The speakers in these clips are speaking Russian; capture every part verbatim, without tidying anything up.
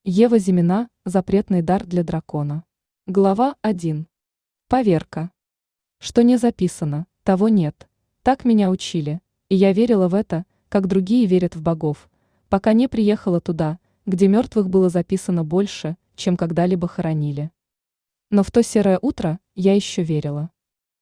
Ева Зимина. Запретный дар для дракона. Глава один. Поверка. Что не записано, того нет. Так меня учили, и я верила в это, как другие верят в богов, пока не приехала туда, где мертвых было записано больше, чем когда-либо хоронили. Но в то серое утро я еще верила.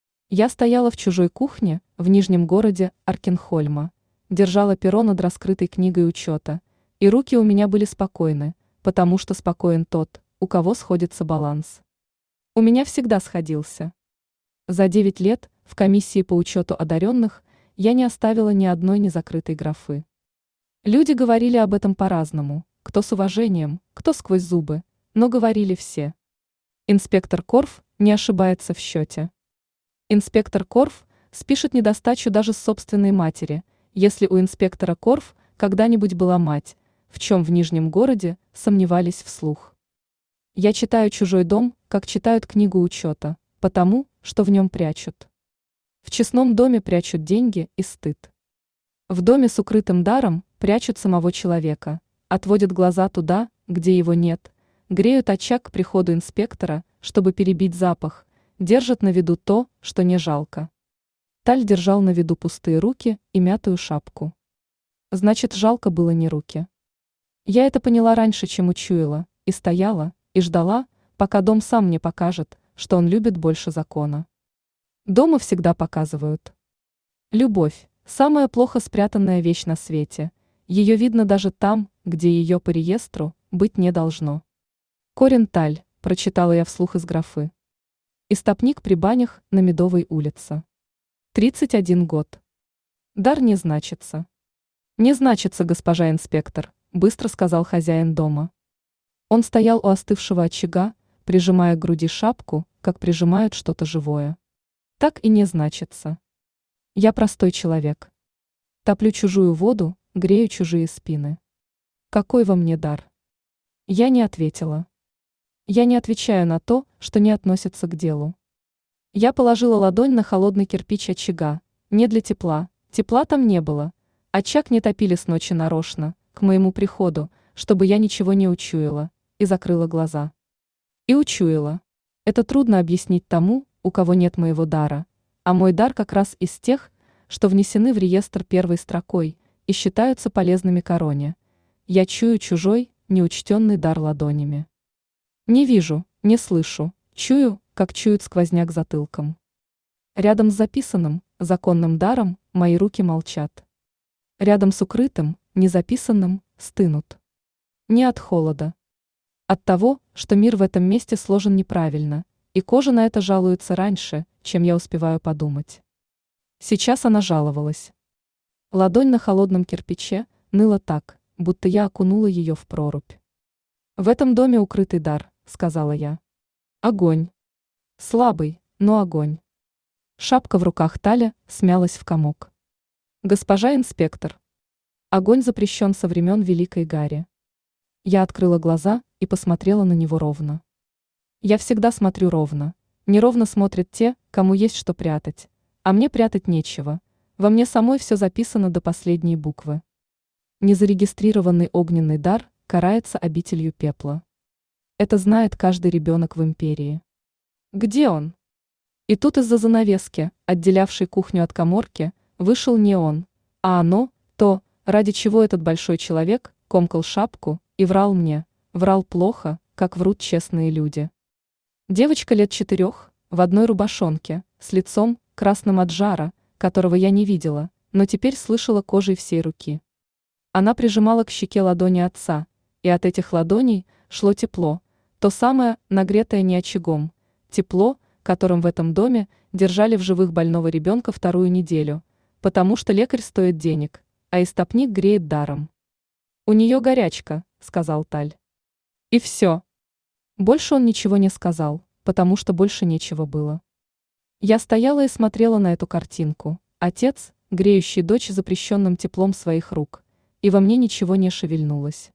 Я стояла в чужой кухне в нижнем городе Аркенхольма, держала перо над раскрытой книгой учета, и руки у меня были спокойны, потому что спокоен тот, у кого сходится баланс. У меня всегда сходился. За девять лет в комиссии по учету одаренных я не оставила ни одной незакрытой графы. Люди говорили об этом по-разному, кто с уважением, кто сквозь зубы, но говорили все. Инспектор Корф не ошибается в счете. Инспектор Корф спишет недостачу даже с собственной матери, если у инспектора Корф когда-нибудь была мать, в чем в Нижнем городе сомневались вслух. Я читаю чужой дом, как читают книгу учета, потому, что в нем прячут. В честном доме прячут деньги и стыд. В доме с укрытым даром прячут самого человека, отводят глаза туда, где его нет, греют очаг к приходу инспектора, чтобы перебить запах, держат на виду то, что не жалко. Таль держал на виду пустые руки и мятую шапку. Значит, жалко было не руки. Я это поняла раньше, чем учуяла, и стояла, и ждала, пока дом сам мне покажет, что он любит больше закона. Дома всегда показывают. Любовь – самая плохо спрятанная вещь на свете. Ее видно даже там, где ее по реестру быть не должно. Корен Таль, прочитала я вслух из графы. Истопник при банях на Медовой улице. тридцать один год. Дар не значится. Не значится, госпожа инспектор, быстро сказал хозяин дома. Он стоял у остывшего очага, прижимая к груди шапку, как прижимают что-то живое. Так и не значится. Я простой человек. Топлю чужую воду, грею чужие спины. Какой во мне дар? Я не ответила. Я не отвечаю на то, что не относится к делу. Я положила ладонь на холодный кирпич очага, не для тепла, тепла там не было. Очаг не топили с ночи нарочно, к моему приходу, чтобы я ничего не учуяла, и закрыла глаза. И учуяла. Это трудно объяснить тому, у кого нет моего дара, а мой дар как раз из тех, что внесены в реестр первой строкой и считаются полезными короне. Я чую чужой, неучтенный дар ладонями. Не вижу, не слышу, чую, как чует сквозняк затылком. Рядом с записанным, законным даром мои руки молчат. Рядом с укрытым, незаписанным, стынут. Не от холода. От того, что мир в этом месте сложен неправильно, и кожа на это жалуется раньше, чем я успеваю подумать. Сейчас она жаловалась. Ладонь на холодном кирпиче ныла так, будто я окунула ее в прорубь. В этом доме укрытый дар, сказала я. Огонь. Слабый, но огонь. Шапка в руках Таля смялась в комок. Госпожа инспектор. Огонь запрещен со времен Великой Гари. Я открыла глаза и посмотрела на него ровно. Я всегда смотрю ровно. Неровно смотрят те, кому есть что прятать. А мне прятать нечего. Во мне самой все записано до последней буквы. Незарегистрированный огненный дар карается обителью пепла. Это знает каждый ребенок в империи. Где он? И тут из-за занавески, отделявшей кухню от каморки, вышел не он, а оно, то, ради чего этот большой человек комкал шапку и врал мне, врал плохо, как врут честные люди. Девочка лет четырех, в одной рубашонке, с лицом, красным от жара, которого я не видела, но теперь слышала кожей всей руки. Она прижимала к щеке ладони отца, и от этих ладоней шло тепло, то самое, нагретое не очагом, тепло, которым в этом доме держали в живых больного ребенка вторую неделю, потому что лекарь стоит денег, а истопник греет даром. «У нее горячка», — сказал Таль. И все. Больше он ничего не сказал, потому что больше нечего было. Я стояла и смотрела на эту картинку, отец, греющий дочь запрещенным теплом своих рук, и во мне ничего не шевельнулось.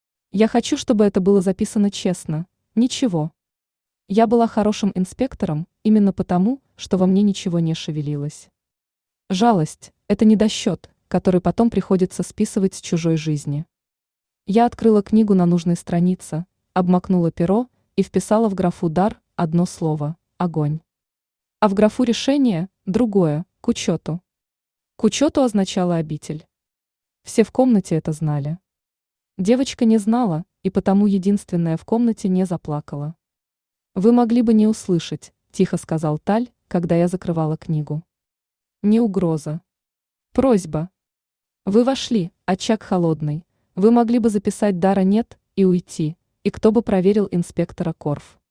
Я хочу, чтобы это было записано честно, ничего. Я была хорошим инспектором именно потому, что во мне ничего не шевелилось. Жалость – это недосчет, который потом приходится списывать с чужой жизни. Я открыла книгу на нужной странице, обмакнула перо и вписала в графу «дар» одно слово – огонь. А в графу «решение» – другое – к учету. К учету означало обитель. Все в комнате это знали. Девочка не знала, и потому единственная в комнате не заплакала. «Вы могли бы не услышать», – тихо сказал Таль, когда я закрывала книгу. Не угроза. Просьба. Вы вошли, очаг холодный. Вы могли бы записать «дара нет» и уйти, и кто бы проверил инспектора Корф.